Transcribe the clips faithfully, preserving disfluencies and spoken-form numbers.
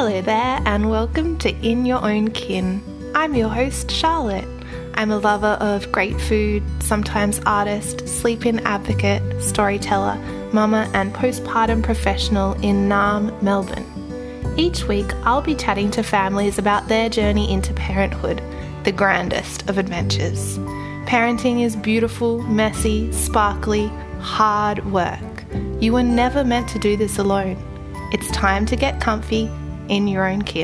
Hello there and welcome to In Your Own Kin. I'm your host, Charlotte. I'm a lover of great food, sometimes artist, sleep-in advocate, storyteller, mama and postpartum professional in Naarm, Melbourne. Each week I'll be chatting to families about their journey into parenthood, the grandest of adventures. Parenting is beautiful, messy, sparkly, hard work. You were never meant to do this alone. It's time to get comfy in your own kin.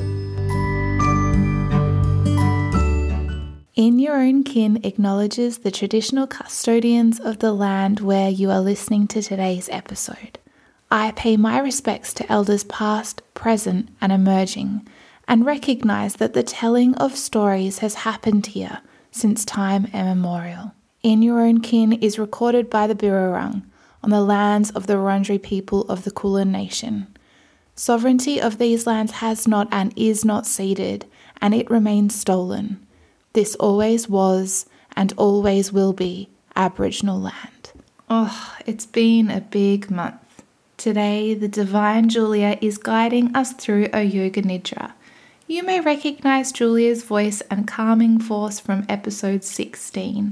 In Your Own Kin acknowledges the traditional custodians of the land where you are listening to today's episode. I pay my respects to elders past, present, and emerging, and recognise that the telling of stories has happened here since time immemorial. In Your Own Kin is recorded by the Birrarung on the lands of the Wurundjeri people of the Kulin Nation. Sovereignty of these lands has not and is not ceded, and it remains stolen. This always was and always will be Aboriginal land. Oh, it's been a big month. Today, the Divine Julia is guiding us through a Yoga Nidra. You may recognise Julia's voice and calming force from episode sixteen.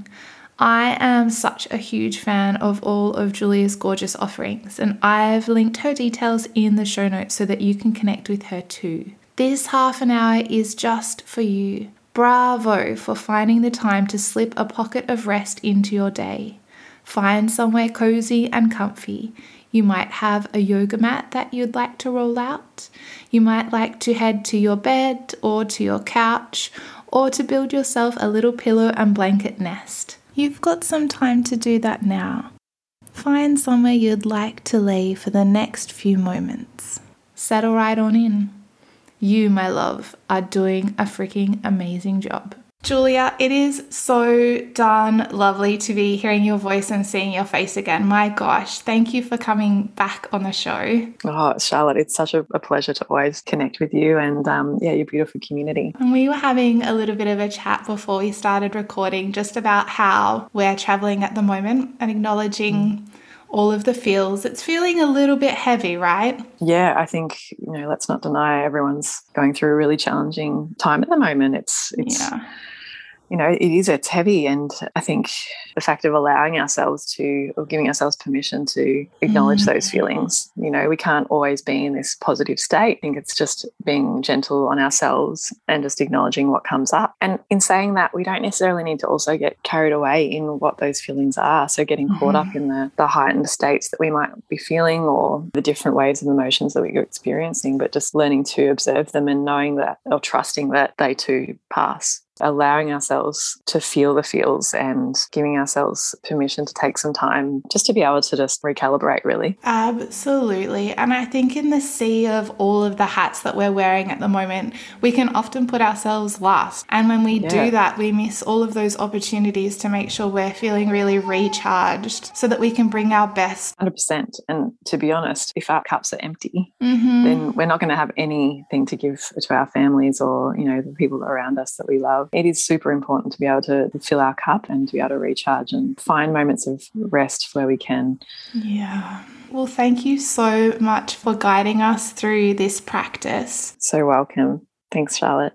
I am such a huge fan of all of Julia's gorgeous offerings, and I've linked her details in the show notes so that you can connect with her too. This half an hour is just for you. Bravo for finding the time to slip a pocket of rest into your day. Find somewhere cozy and comfy. You might have a yoga mat that you'd like to roll out. You might like to head to your bed or to your couch, or to build yourself a little pillow and blanket nest. You've got some time to do that now. Find somewhere you'd like to lay for the next few moments. Settle right on in. You, my love, are doing a freaking amazing job. Julia, it is so darn lovely to be hearing your voice and seeing your face again. My gosh, thank you for coming back on the show. Oh, Charlotte, it's such a, a pleasure to always connect with you and, um, yeah, your beautiful community. And we were having a little bit of a chat before we started recording just about how we're traveling at the moment and acknowledging mm. all of the feels. It's feeling a little bit heavy, right? Yeah, I think, you know, let's not deny everyone's going through a really challenging time at the moment. It's, it's, yeah. you know, it is, it's heavy. And I think the fact of allowing ourselves to, or giving ourselves permission to acknowledge mm. those feelings, you know, we can't always be in this positive state. I think it's just being gentle on ourselves and just acknowledging what comes up. And in saying that, we don't necessarily need to also get carried away in what those feelings are. So getting mm-hmm. caught up in the, the heightened states that we might be feeling or the different waves of emotions that we're experiencing, but just learning to observe them and knowing that, or trusting that they too pass. Allowing ourselves to feel the feels and giving ourselves permission to take some time just to be able to just recalibrate, really. Absolutely. And I think in the sea of all of the hats that we're wearing at the moment, we can often put ourselves last. And when we yeah. do that, we miss all of those opportunities to make sure we're feeling really recharged so that we can bring our best. one hundred percent. And to be honest, if our cups are empty, mm-hmm. then we're not going to have anything to give to our families or, you know, the people around us that we love. It is super important to be able to fill our cup and to be able to recharge and find moments of rest where we can. Yeah. Well, thank you so much for guiding us through this practice. So welcome. Thanks, Charlotte.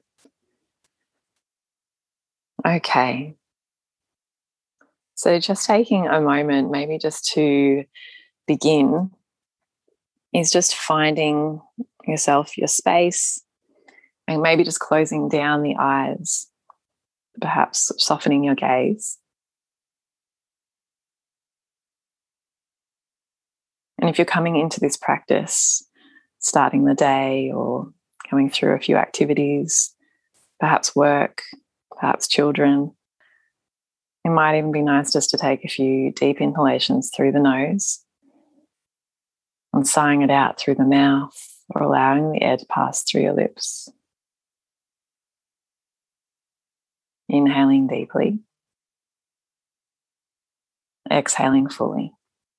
Okay. So just taking a moment, maybe just to begin, is just finding yourself, your space, and maybe just closing down the eyes. Perhaps softening your gaze. And if you're coming into this practice, starting the day or going through a few activities, perhaps work, perhaps children, it might even be nice just to take a few deep inhalations through the nose and sighing it out through the mouth or allowing the air to pass through your lips. Inhaling deeply, exhaling fully.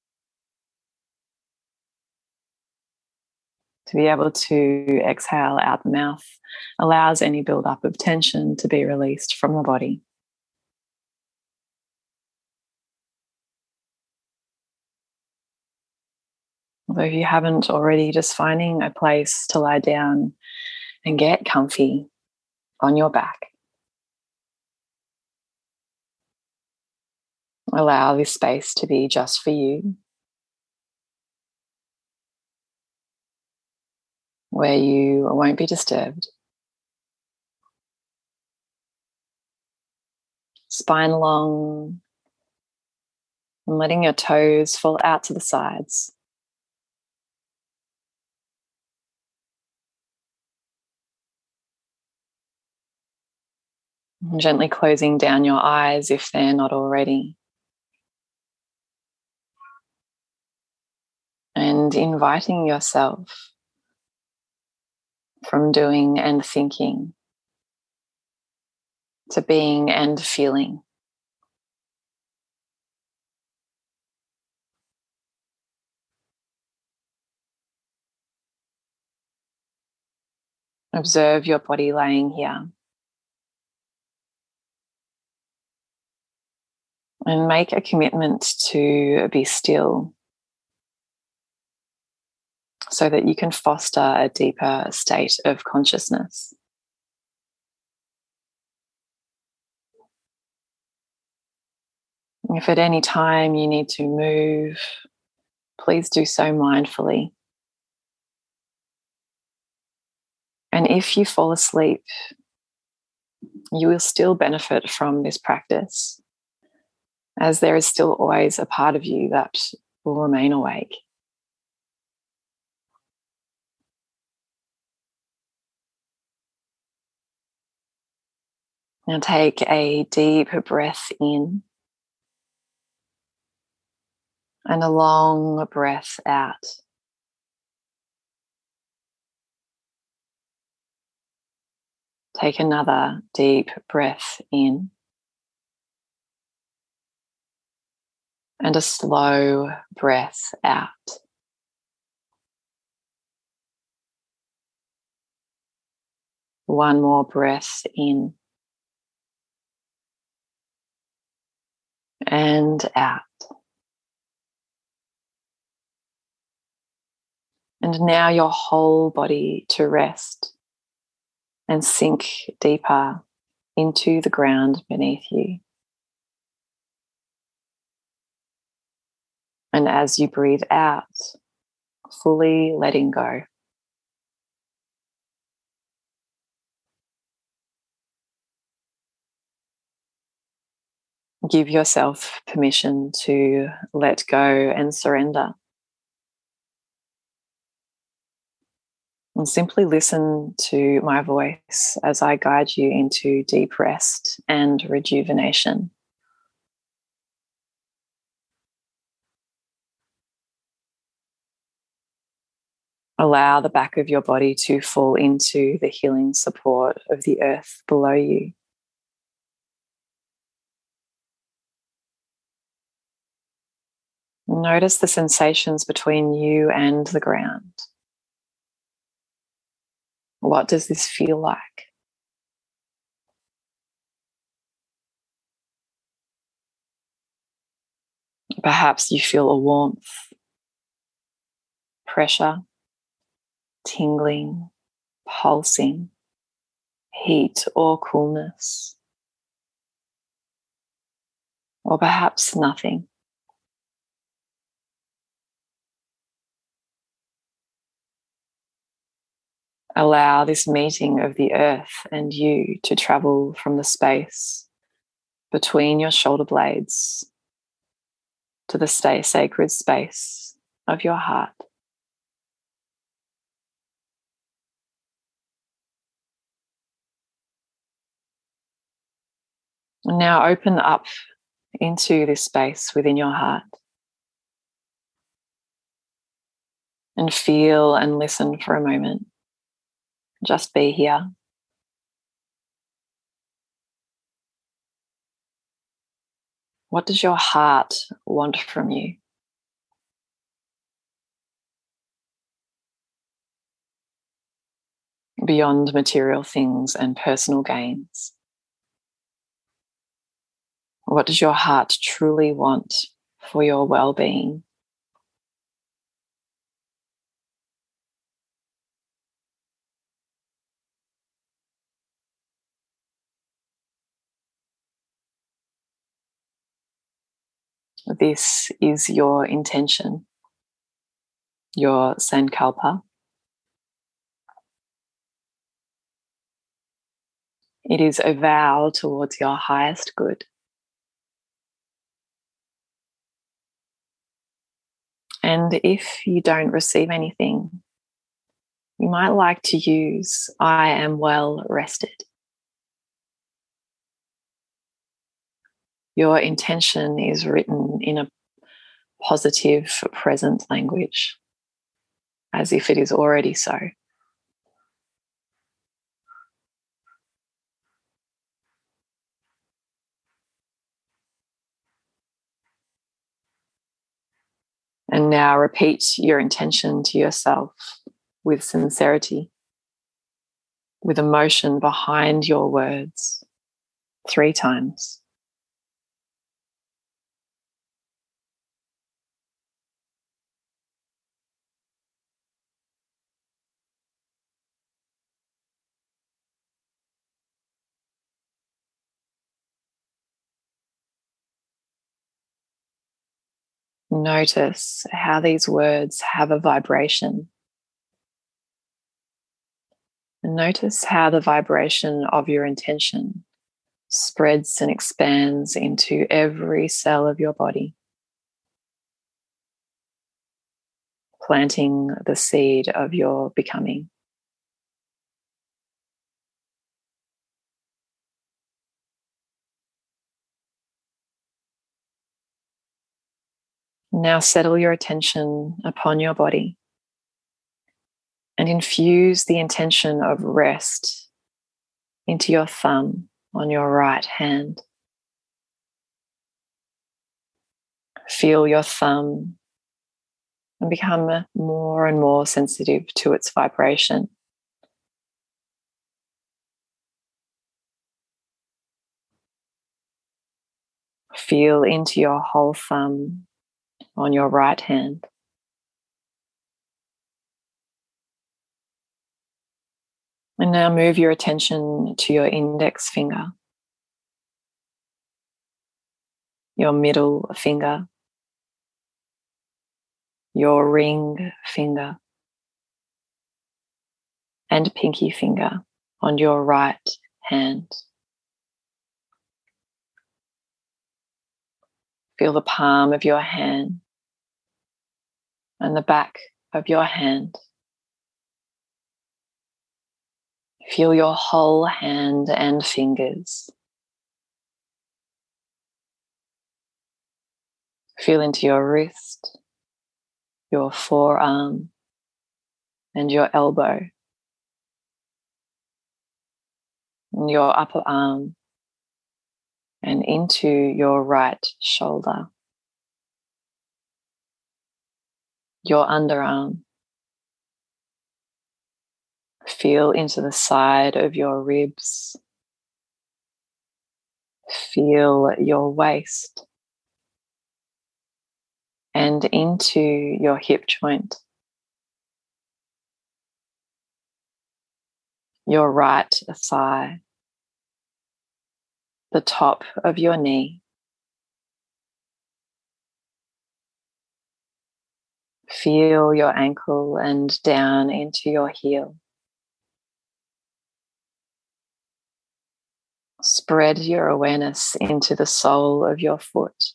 To be able to exhale out the mouth allows any build-up of tension to be released from the body. So if you haven't already, just finding a place to lie down and get comfy on your back. Allow this space to be just for you, where you won't be disturbed. Spine long, and letting your toes fall out to the sides. And gently closing down your eyes if they're not already. And inviting yourself from doing and thinking to being and feeling. Observe your body lying here. And make a commitment to be still so that you can foster a deeper state of consciousness. If at any time you need to move, please do so mindfully. And if you fall asleep, you will still benefit from this practice, as there is still always a part of you that will remain awake. Now take a deep breath in and a long breath out. Take another deep breath in and a slow breath out. One more breath in and out. And now your whole body to rest and sink deeper into the ground beneath you. And as you breathe out, fully letting go. Give yourself permission to let go and surrender. And simply listen to my voice as I guide you into deep rest and rejuvenation. Allow the back of your body to fall into the healing support of the earth below you. Notice the sensations between you and the ground. What does this feel like? Perhaps you feel a warmth, pressure, tingling, pulsing, heat or coolness. Or perhaps nothing. Allow this meeting of the earth and you to travel from the space between your shoulder blades to the stay sacred space of your heart. And now open up into this space within your heart and feel and listen for a moment. Just be here. What does your heart want from you? Beyond material things and personal gains. What does your heart truly want for your well-being? This is your intention, your sankalpa. It is a vow towards your highest good. And if you don't receive anything, you might like to use I am well rested. Your intention is written in a positive present language, as if it is already so. And now repeat your intention to yourself with sincerity, with emotion behind your words, three times. Notice how these words have a vibration. And notice how the vibration of your intention spreads and expands into every cell of your body, planting the seed of your becoming. Now settle your attention upon your body and infuse the intention of rest into your thumb on your right hand. Feel your thumb and become more and more sensitive to its vibration. Feel into your whole thumb on your right hand. And now move your attention to your index finger, your middle finger, your ring finger, and pinky finger on your right hand. Feel the palm of your hand and the back of your hand. Feel your whole hand and fingers. Feel into your wrist, your forearm, and your elbow, and your upper arm, and into your right shoulder, your underarm. Feel into the side of your ribs. Feel your waist and into your hip joint, your right thigh, the top of your knee. Feel your ankle and down into your heel. Spread your awareness into the sole of your foot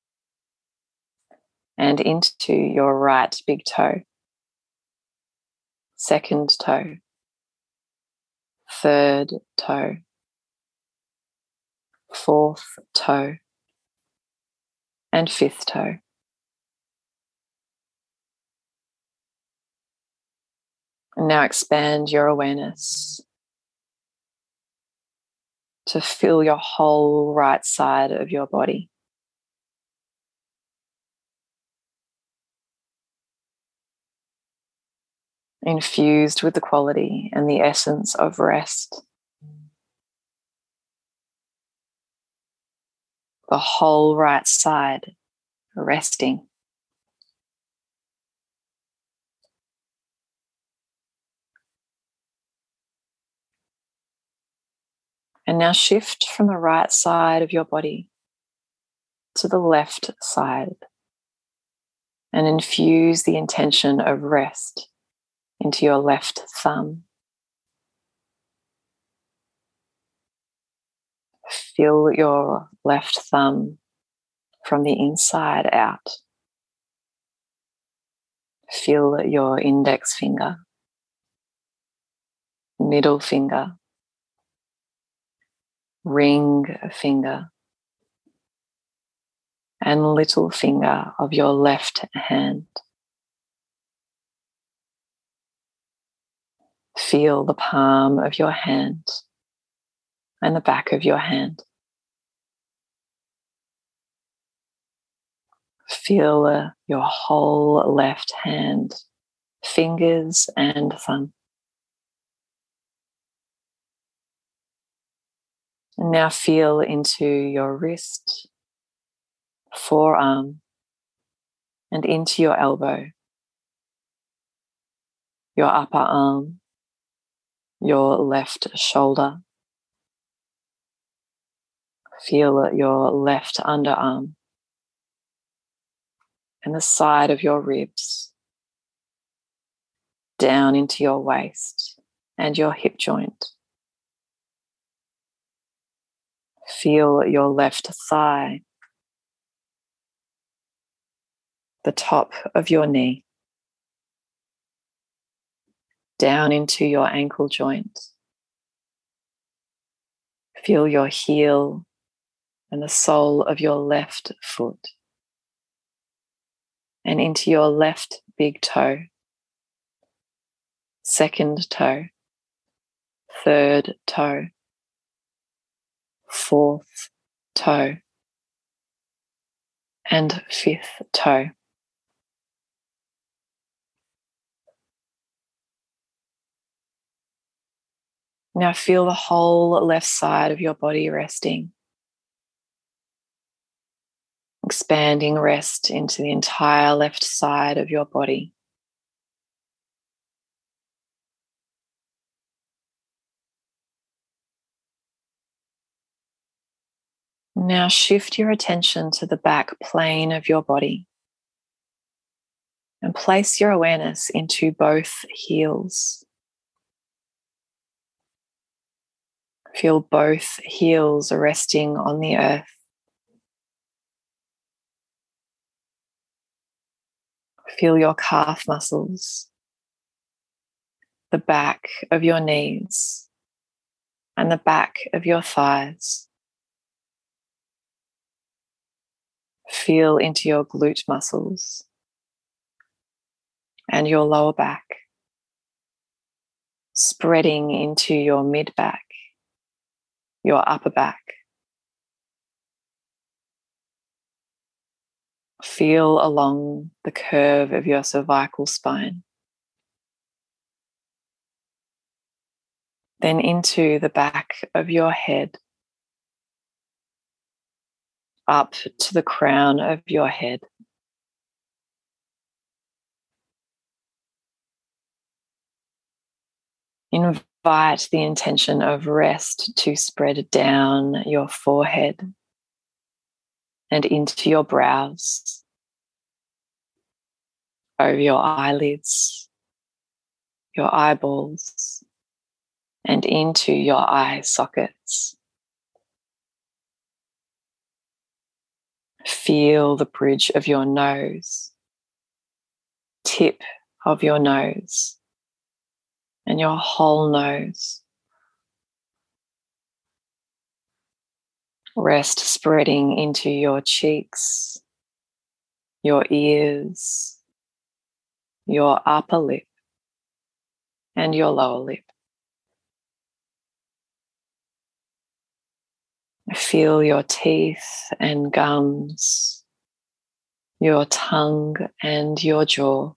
and into your right big toe, second toe, third toe, fourth toe, and fifth toe. And now expand your awareness to fill your whole right side of your body. Infused with the quality and the essence of rest. The whole right side resting. And now shift from the right side of your body to the left side and infuse the intention of rest into your left thumb. Feel your left thumb from the inside out. Feel your index finger, middle finger, ring finger, and little finger of your left hand. Feel the palm of your hand and the back of your hand. Feel uh, your whole left hand, fingers and thumb. And now feel into your wrist, forearm, and into your elbow, your upper arm, your left shoulder. Feel your left underarm and the side of your ribs, down into your waist and your hip joint. Feel your left thigh, the top of your knee, down into your ankle joint. Feel your heel and the sole of your left foot, and into your left big toe, second toe, third toe, fourth toe, and fifth toe. Now feel the whole left side of your body resting. Expanding rest into the entire left side of your body. Now shift your attention to the back plane of your body and place your awareness into both heels. Feel both heels resting on the earth. Feel your calf muscles, the back of your knees, and the back of your thighs. Feel into your glute muscles and your lower back, spreading into your mid-back, your upper back. Feel along the curve of your cervical spine. Then into the back of your head, up to the crown of your head. Invite the intention of rest to spread down your forehead and into your brows, over your eyelids, your eyeballs, and into your eye sockets. Feel the bridge of your nose, tip of your nose, and your whole nose. Rest spreading into your cheeks, your ears, your upper lip, and your lower lip. Feel your teeth and gums, your tongue and your jaw.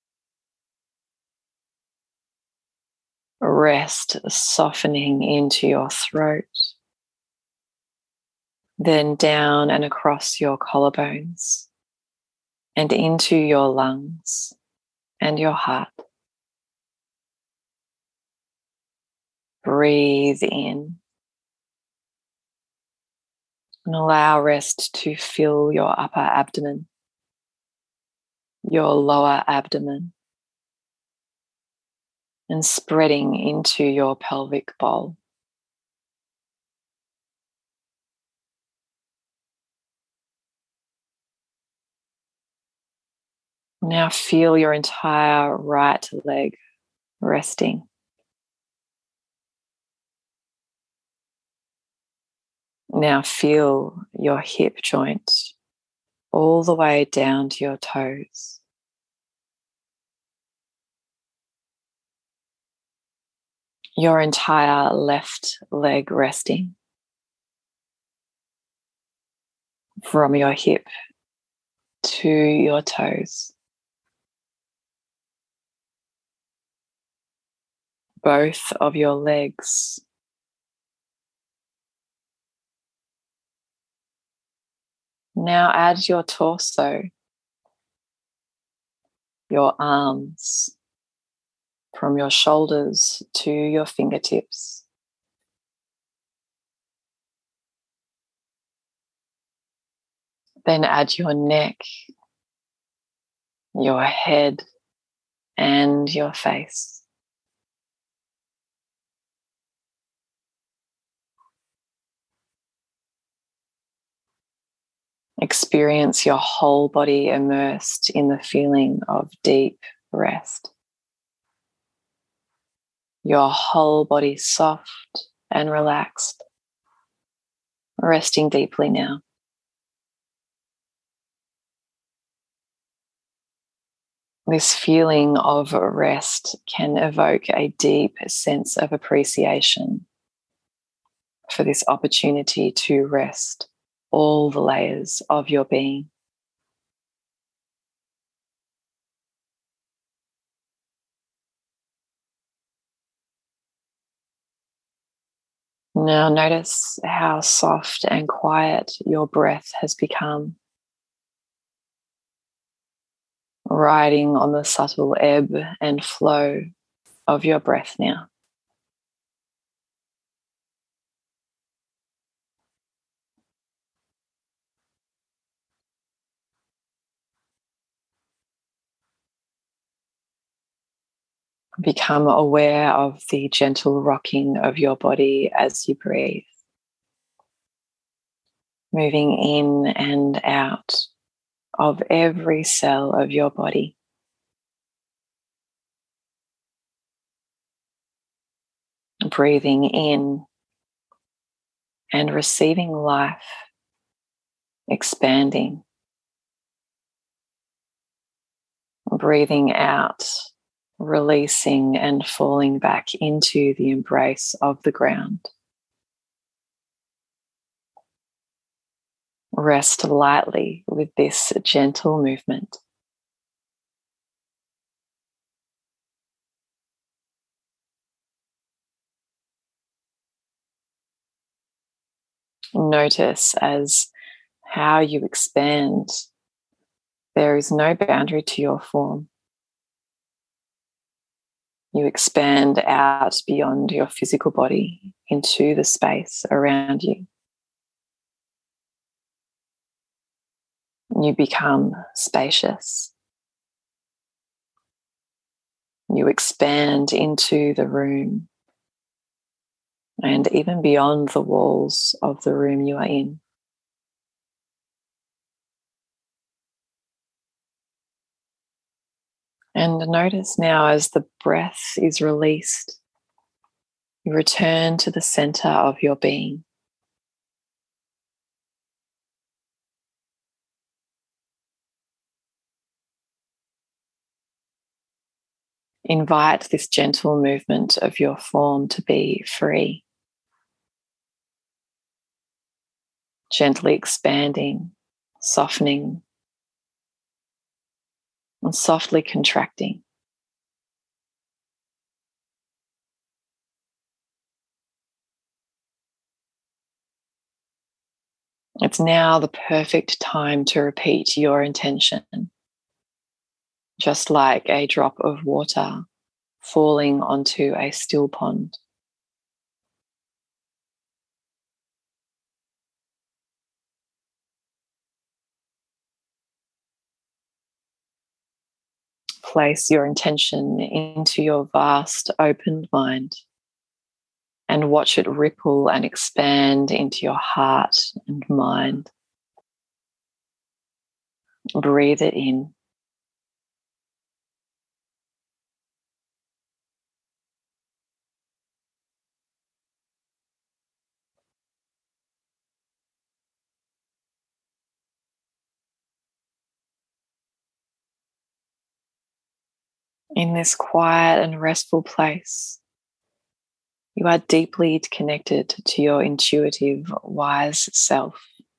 Rest softening into your throat, then down and across your collarbones and into your lungs and your heart. Breathe in. And allow rest to fill your upper abdomen, your lower abdomen, and spreading into your pelvic bowl. Now feel your entire right leg resting. Now feel your hip joint all the way down to your toes. Your entire left leg resting from your hip to your toes. Both of your legs. Now add your torso, your arms, from your shoulders to your fingertips. Then add your neck, your head, and your face. Experience your whole body immersed in the feeling of deep rest. Your whole body soft and relaxed, resting deeply now. This feeling of rest can evoke a deep sense of appreciation for this opportunity to rest all the layers of your being. Now notice how soft and quiet your breath has become, riding on the subtle ebb and flow of your breath now. Become aware of the gentle rocking of your body as you breathe, moving in and out of every cell of your body. Breathing in and receiving life, expanding. Breathing out, releasing and falling back into the embrace of the ground. Rest lightly with this gentle movement. Notice as how you expand. There is no boundary to your form. You expand out beyond your physical body into the space around you. You become spacious. You expand into the room and even beyond the walls of the room you are in. And notice now as the breath is released, you return to the center of your being. Invite this gentle movement of your form to be free, gently expanding, softening, and softly contracting. It's now the perfect time to repeat your intention, just like a drop of water falling onto a still pond. place your intention into your vast opened mind and watch it ripple and expand into your heart and mind. Breathe it in. In this quiet and restful place, you are deeply connected to your intuitive, wise self.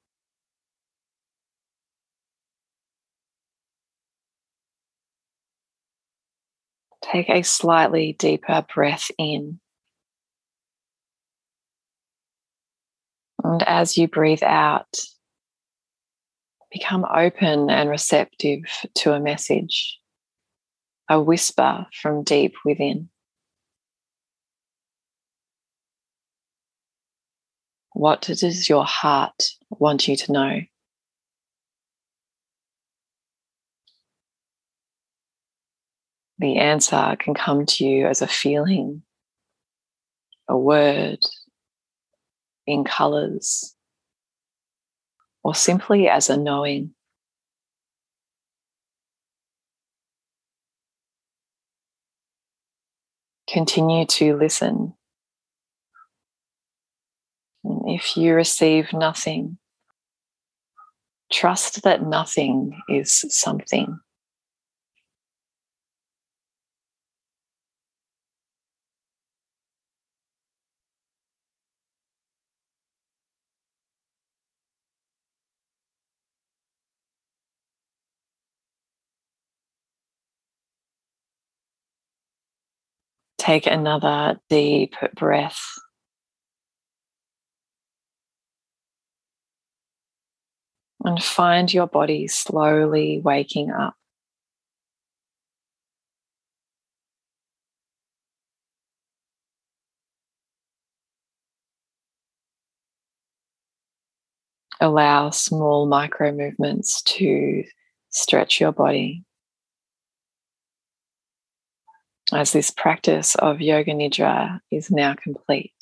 Take a slightly deeper breath in. And as you breathe out, become open and receptive to a message, a whisper from deep within. What does your heart want you to know? The answer can come to you as a feeling, a word, in colours, or simply as a knowing. Continue to listen. And if you receive nothing, trust that nothing is something. Take another deep breath. And find your body slowly waking up. Allow small micro movements to stretch your body. As this practice of Yoga Nidra is now complete.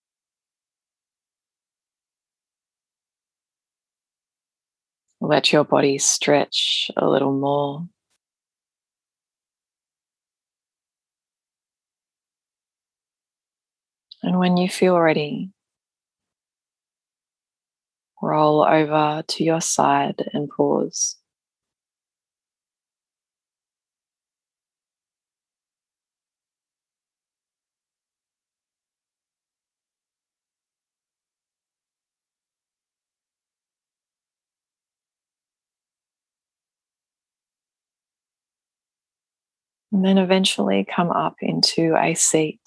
Let your body stretch a little more. And when you feel ready, roll over to your side and pause. And then eventually come up into a seat.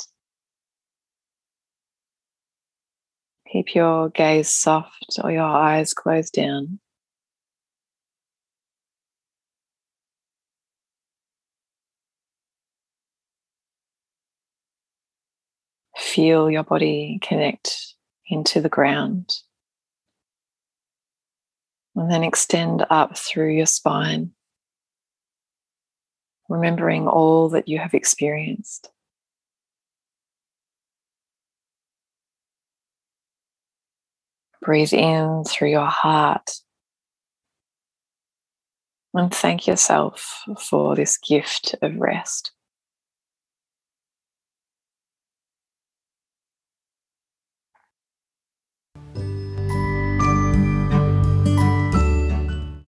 Keep your gaze soft or your eyes closed down. Feel your body connect into the ground. And then extend up through your spine, remembering all that you have experienced. Breathe in through your heart and thank yourself for this gift of rest.